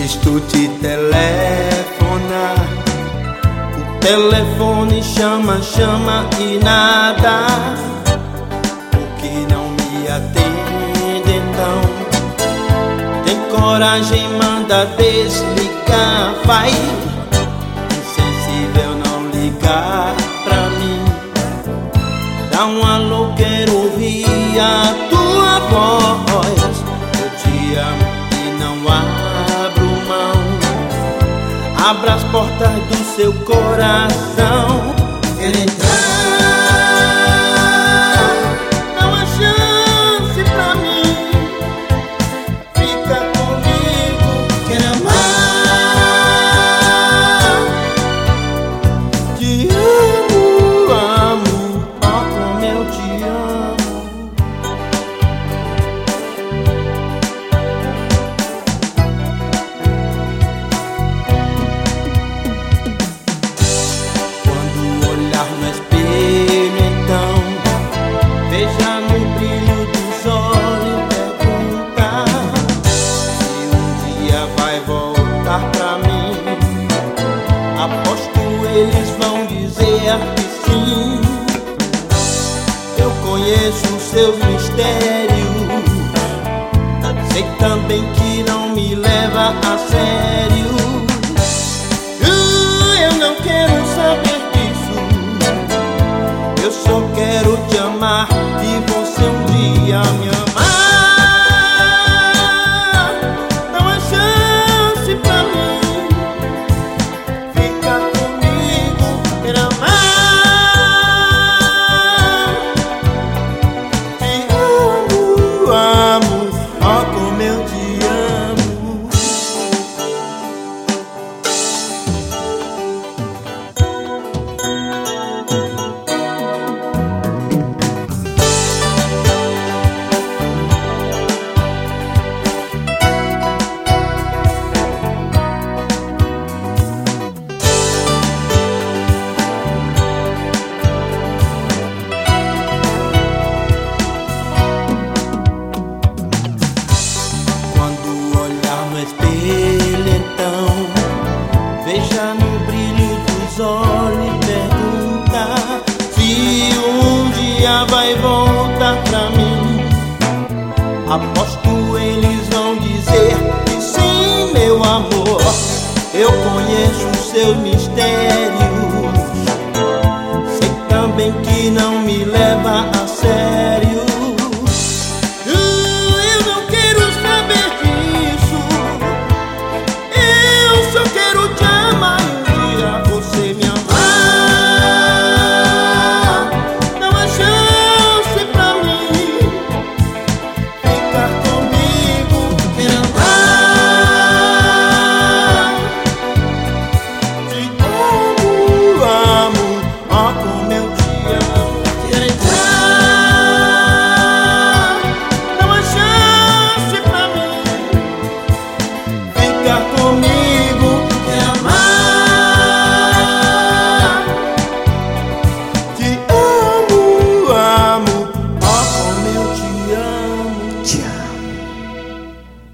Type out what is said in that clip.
visto te telefonar. O telefone chama, chama e nada. Por que não me atende então? Tem coragem, manda desligar. Vai, insensível, não ligar pra mim. Dá um alô, quero ouvir a tua voz. Eu te amo e não abro mão. Abra as portas do seu coração. Quero entrar. Dá uma chance pra mim. Fica comigo. Quero amar. Te amo, amo. Ó, como eu te amo. Quando olhar no espelho, então veja no brilho dos olhos, perguntar se um dia vai voltar pra mim. Aposto eles vão dizer que sim. Eu conheço os seus mistérios. Sei também que não me leva a sério. Eu não quero saber disso. Eu só quero te amar e você um dia me amar. Dá uma chance pra mim. Fica comigo, quero amar. Te amo, amo, ó como eu te amo. Quando olhar no espelho, então veja no brilho dos olhos e perguntar se um dia vai voltar pra mim. Aposto